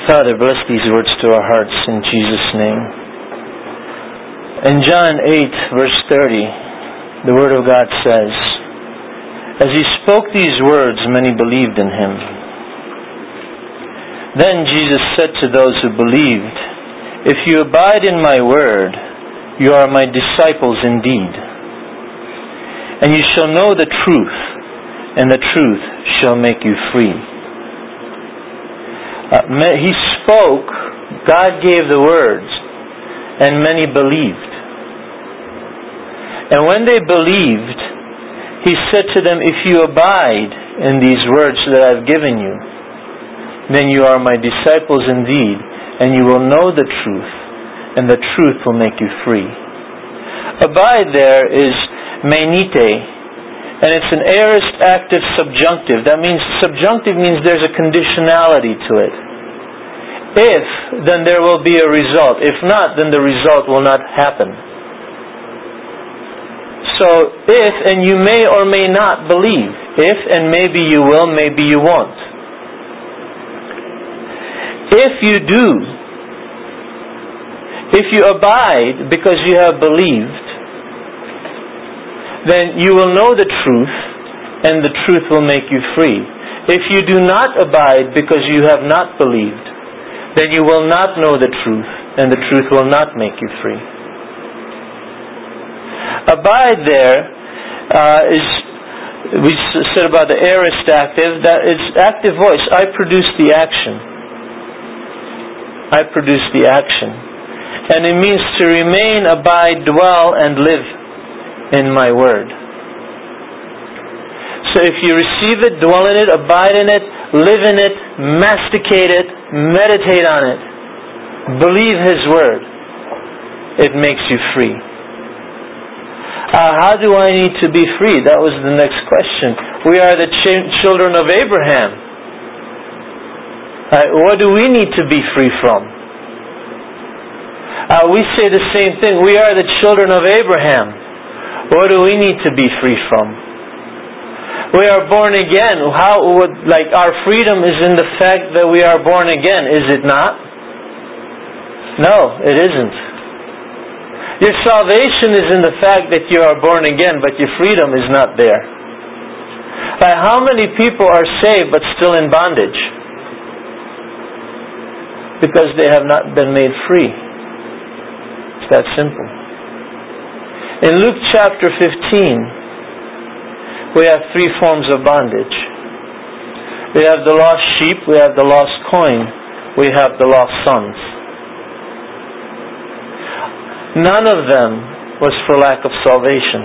Father, bless these words to our hearts in Jesus' name. In John 8, verse 30, the Word of God says, "As he spoke these words, many believed in him. Then Jesus said to those who believed, 'If you abide in my word, you are my disciples indeed. And you shall know the truth, and the truth shall make you free.'" He spoke, God gave the words, and many believed. And when they believed, He said to them, "If you abide in these words that I've given you, then you are my disciples indeed, and you will know the truth, and the truth will make you free." Abide there is menite, and it's an aorist active subjunctive. That means, subjunctive means there's a conditionality to it. If, then there will be a result. If not, then the result will not happen. So, if, and you may or may not believe. If, and maybe you will, maybe you won't. If you do, if you abide because you have believed, then you will know the truth, and the truth will make you free. If you do not abide because you have not believed, then you will not know the truth, and the truth will not make you free. Abide there is, we said about the aorist active, that it's active voice. I produce the action. I produce the action. And it means to remain, abide, dwell, and live in my word. So if you receive it, dwell in it, abide in it, live in it, masticate it, meditate on it, believe His word, it makes you free. How do I need to be free? That was the next question. We are the children of Abraham. What do we need to be free from? We say the same thing. We are the children of Abraham. What do we need to be free from? We are born again. Our freedom is in the fact that we are born again, is it not? No, it isn't. Your salvation is in the fact that you are born again, but your freedom is not there. How many people are saved but still in bondage? Because they have not been made free. It's that simple. In Luke chapter 15, we have three forms of bondage. We have the lost sheep, we have the lost coin, we have the lost sons. None of them was for lack of salvation.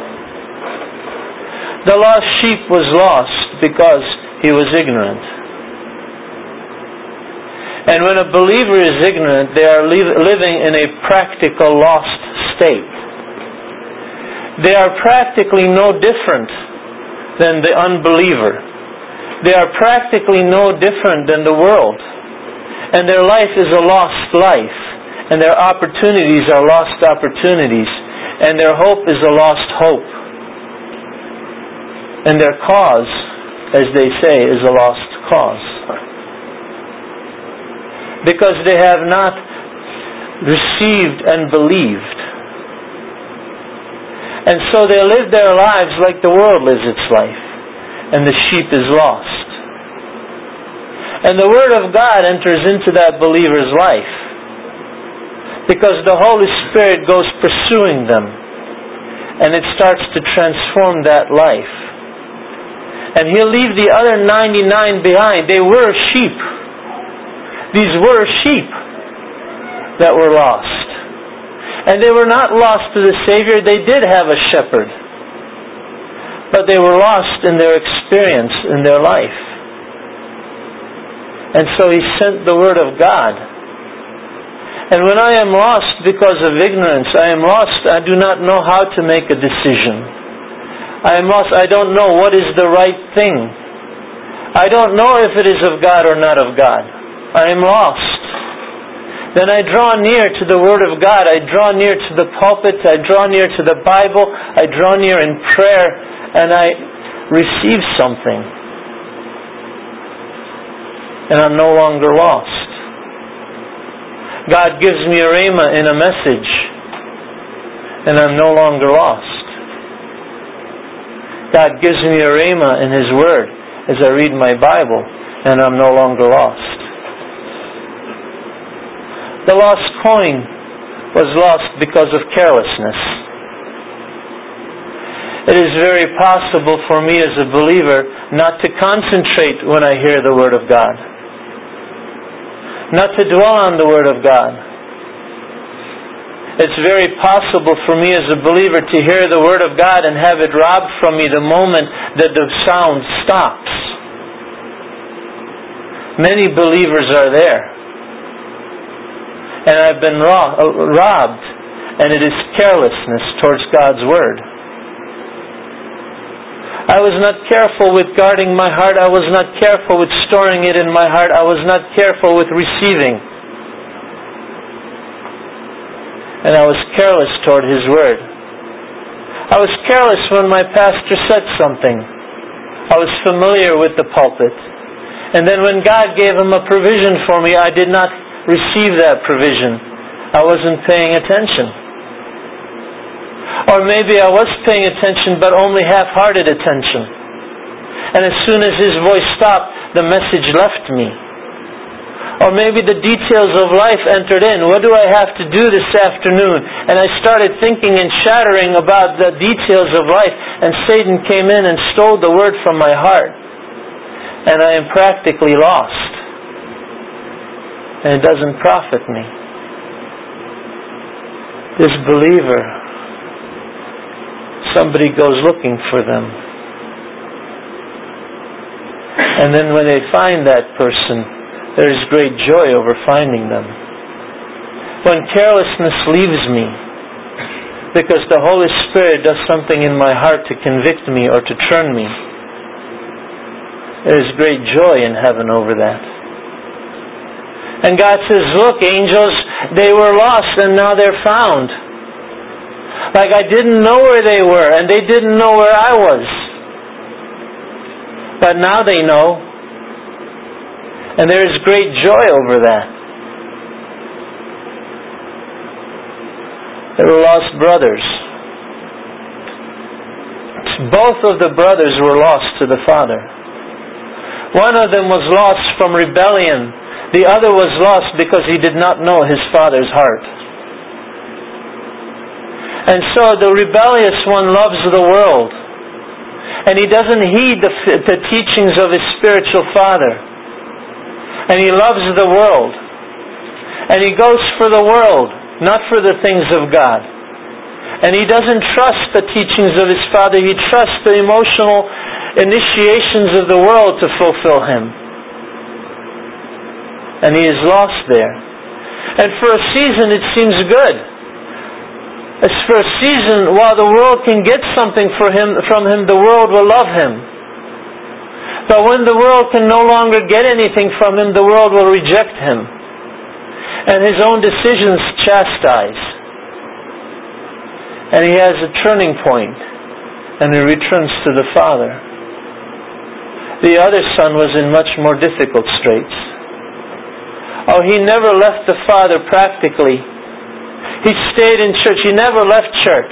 The lost sheep was lost because he was ignorant. And when a believer is ignorant, they are living in a practical lost state. They are practically no different than the unbeliever. They are practically no different than the world. And their life is a lost life. And their opportunities are lost opportunities. And their hope is a lost hope. And their cause, as they say, is a lost cause. Because they have not received and believed. And so they live their lives like the world lives its life. And the sheep is lost. And the Word of God enters into that believer's life. Because the Holy Spirit goes pursuing them. And it starts to transform that life. And He'll leave the other 99 behind. They were sheep. These were sheep that were lost. And they were not lost to the Savior. They did have a shepherd. But they were lost in their experience, in their life. And so He sent the Word of God. And when I am lost because of ignorance, I am lost. I do not know how to make a decision. I am lost. I don't know what is the right thing. I don't know if it is of God or not of God. I am lost. Then I draw near to the Word of God. I draw near to the pulpit. I draw near to the Bible. I draw near in prayer. And I receive something. And I'm no longer lost. God gives me a rhema in a message, and I'm no longer lost. God gives me a rhema in His Word as I read my Bible, and I'm no longer lost. The lost coin was lost because of carelessness. It is very possible for me as a believer not to concentrate when I hear the Word of God, not to dwell on the Word of God. It's very possible for me as a believer to hear the Word of God and have it robbed from me the moment that the sound stops. Many believers are there, and I've been robbed, and it is carelessness towards God's Word. I was not careful with guarding my heart. I was not careful with storing it in my heart. I was not careful with receiving. And I was careless toward His Word. I was careless when my pastor said something. I was familiar with the pulpit. And then when God gave him a provision for me, I did not receive that provision. I wasn't paying attention. Or maybe I was paying attention, but only half-hearted attention. And as soon as His voice stopped, the message left me. Or maybe the details of life entered in. What do I have to do this afternoon? And I started thinking and chattering about the details of life, and Satan came in and stole the Word from my heart. And I am practically lost. And it doesn't profit me. This believer, somebody goes looking for them. And then when they find that person, there is great joy over finding them. When carelessness leaves me, because the Holy Spirit does something in my heart to convict me or to turn me, there is great joy in heaven over that. And God says, look, angels, they were lost and now they're found. Like I didn't know where they were, and they didn't know where I was. But now they know. And there is great joy over that. There were lost brothers. Both of the brothers were lost to the Father. One of them was lost from rebellion. The other was lost because he did not know his father's heart. And so the rebellious one loves the world. And he doesn't heed the teachings of his spiritual father. And he loves the world. And he goes for the world, not for the things of God. And he doesn't trust the teachings of his father. He trusts the emotional initiations of the world to fulfill him. And he is lost there. And for a season it seems good. As for a season, while the world can get something from him, the world will love him. But when the world can no longer get anything from him, the world will reject him. And his own decisions chastise. And he has a turning point. And he returns to the Father. The other son was in much more difficult straits. Oh, he never left the Father practically. He stayed in church. He never left church.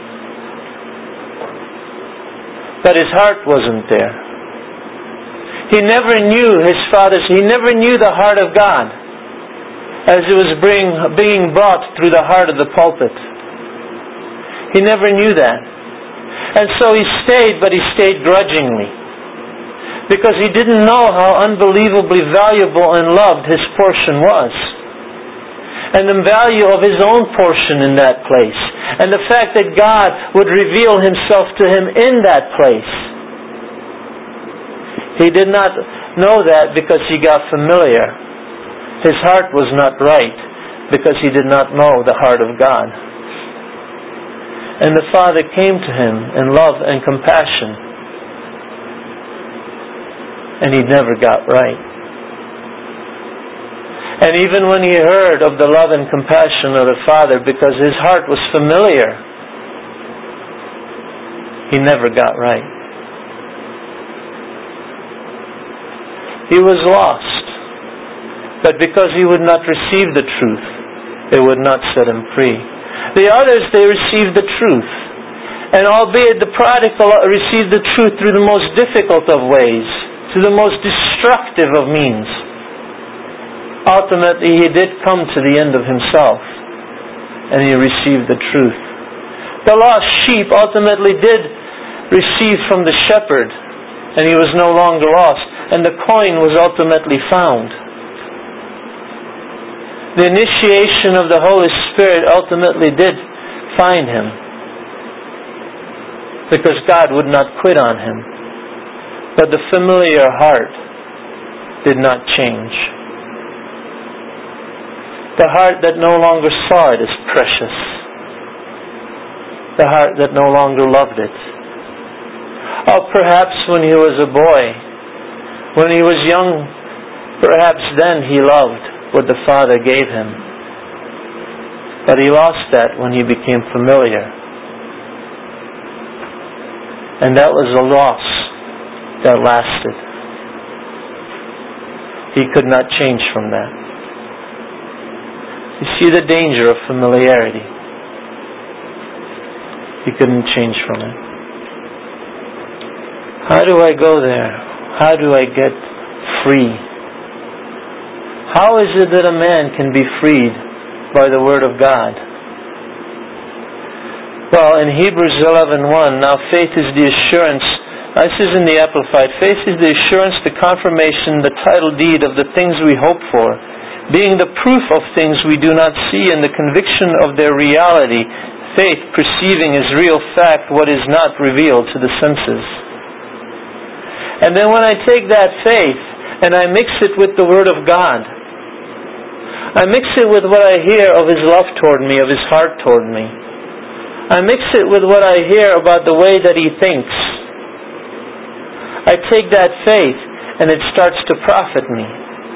But his heart wasn't there. He never knew his Father's. He never knew the heart of God as it was being brought through the heart of the pulpit. He never knew that. And so he stayed, but he stayed grudgingly. Because he didn't know how unbelievably valuable and loved his portion was. And the value of his own portion in that place. And the fact that God would reveal Himself to him in that place. He did not know that because he got familiar. His heart was not right because he did not know the heart of God. And the Father came to him in love and compassion. And he never got right. And even when he heard of the love and compassion of the Father, because his heart was familiar, he never got right. He was lost, but because he would not receive the truth, it would not set him free. The others, they received the truth. And albeit the prodigal received the truth through the most difficult of ways, through the most destructive of means, ultimately he did come to the end of himself, and he received the truth. The lost sheep ultimately did receive from the shepherd, and he was no longer lost, and the coin was ultimately found. The initiation of the Holy Spirit ultimately did find him, because God would not quit on him. But the familiar heart did not change. The heart that no longer saw it as precious. The heart that no longer loved it. Or perhaps when he was a boy, when he was young, perhaps then he loved what the Father gave him. But he lost that when he became familiar. And that was a loss that lasted. He could not change from that. You see the danger of familiarity. He couldn't change from it. How do I go there? How do I get free? How is it that a man can be freed by the Word of God? Well, in Hebrews 11:1, now faith is the assurance, this is in the Amplified, faith is the assurance, the confirmation, the title deed of the things we hope for, being the proof of things we do not see and the conviction of their reality, faith perceiving as real fact what is not revealed to the senses. And then when I take that faith and I mix it with the Word of God, I mix it with what I hear of His love toward me, of His heart toward me. I mix it with what I hear about the way that He thinks. I take that faith and it starts to profit me.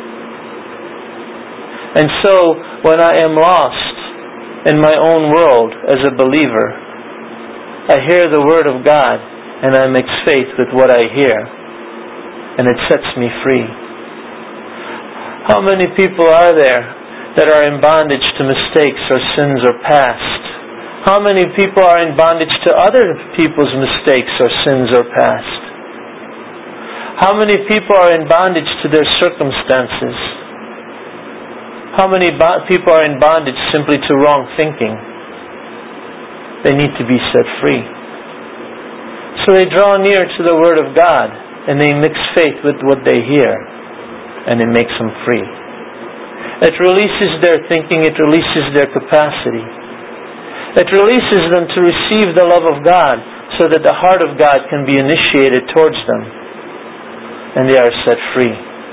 And so, when I am lost in my own world as a believer, I hear the Word of God and I mix faith with what I hear, and it sets me free. How many people are there that are in bondage to mistakes or sins or past? How many people are in bondage to other people's mistakes or sins or past? How many people are in bondage to their circumstances? How many people are in bondage simply to wrong thinking? They need to be set free. So they draw near to the Word of God and they mix faith with what they hear, and it makes them free. It releases their thinking, it releases their capacity. It releases them to receive the love of God so that the heart of God can be initiated towards them, and they are set free.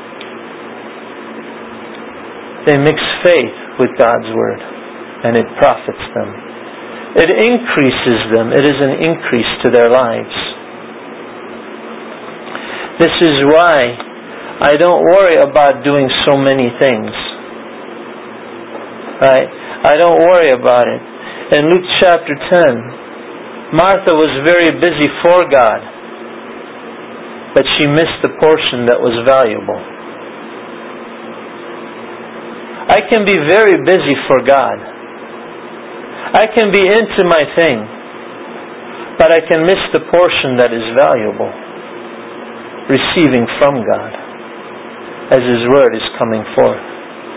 They mix faith with God's Word, and it profits them. It increases them. It is an increase to their lives. This is why I don't worry about doing so many things. Right? I don't worry about it. In Luke chapter 10, Martha was very busy for God, but she missed the portion that was valuable. I can be very busy for God. I can be into my thing, but I can miss the portion that is valuable, receiving from God as His Word is coming forth.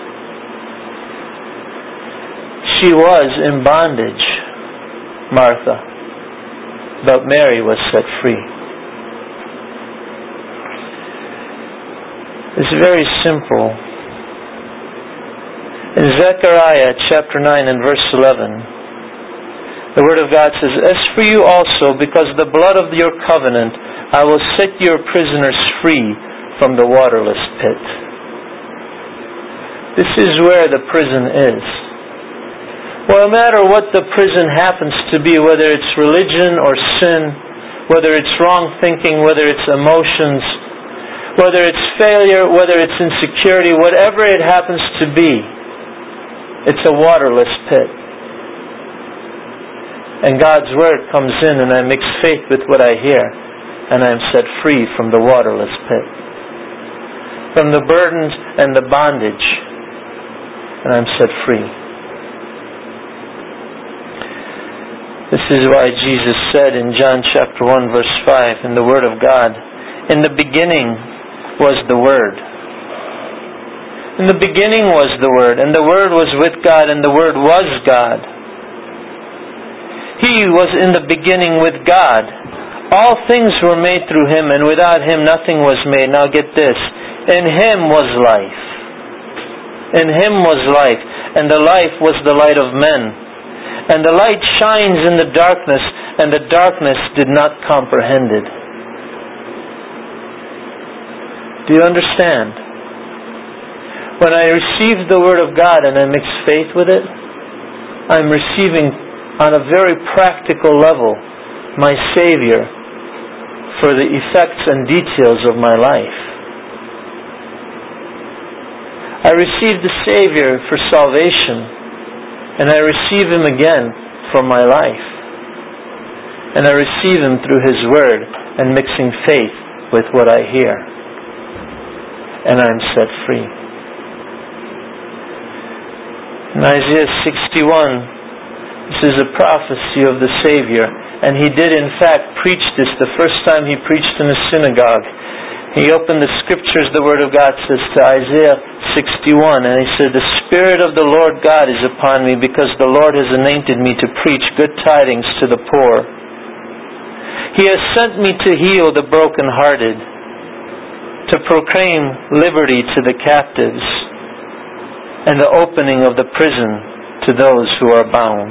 She was in bondage, Martha, but Mary was set free. It's very simple. In Zechariah chapter 9 and verse 11, the Word of God says, "As for you also, because of the blood of your covenant, I will set your prisoners free from the waterless pit." This is where the prison is. Well, no matter what the prison happens to be, whether it's religion or sin, whether it's wrong thinking, whether it's emotions, whether it's failure, whether it's insecurity, whatever it happens to be, it's a waterless pit. And God's Word comes in and I mix faith with what I hear, and I'm set free from the waterless pit, from the burdens and the bondage, and I'm set free. This is why Jesus said in John chapter 1 verse 5 in the Word of God, "In the beginning was the Word." In the beginning was the Word, and the Word was with God, and the Word was God. He was in the beginning with God. All things were made through Him, and without Him nothing was made. Now get this. In Him was life. In Him was life, and the life was the light of men. And the light shines in the darkness, and the darkness did not comprehend it. Do you understand? When I receive the Word of God and I mix faith with it, I'm receiving on a very practical level my Savior for the effects and details of my life. I receive the Savior for salvation, and I receive Him again for my life. And I receive Him through His Word and mixing faith with what I hear. And I'm set free. In Isaiah 61, this is a prophecy of the Savior. And he did in fact preach this the first time he preached in a synagogue. He opened the Scriptures, the Word of God says, to Isaiah 61. And he said, "The Spirit of the Lord God is upon me, because the Lord has anointed me to preach good tidings to the poor. He has sent me to heal the brokenhearted, to proclaim liberty to the captives, and the opening of the prison to those who are bound."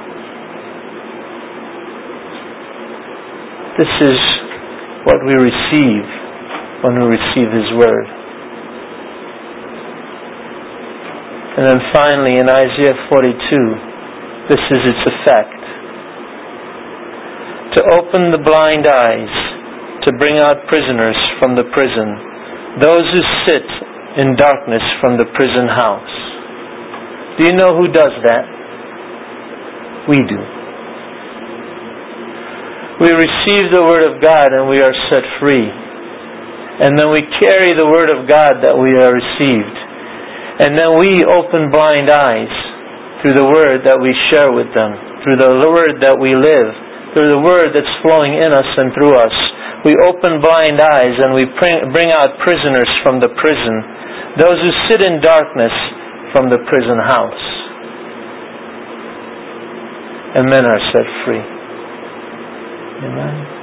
This is what we receive when we receive His Word. And then finally in Isaiah 42, this is its effect. To open the blind eyes, to bring out prisoners from the prison, those who sit in darkness from the prison house. Do you know who does that? We do. We receive the Word of God and we are set free. And then we carry the Word of God that we have received. And then we open blind eyes through the Word that we share with them, through the Word that we live, through the Word that's flowing in us and through us. We open blind eyes and we bring out prisoners from the prison, those who sit in darkness from the prison house. And men are set free. Amen.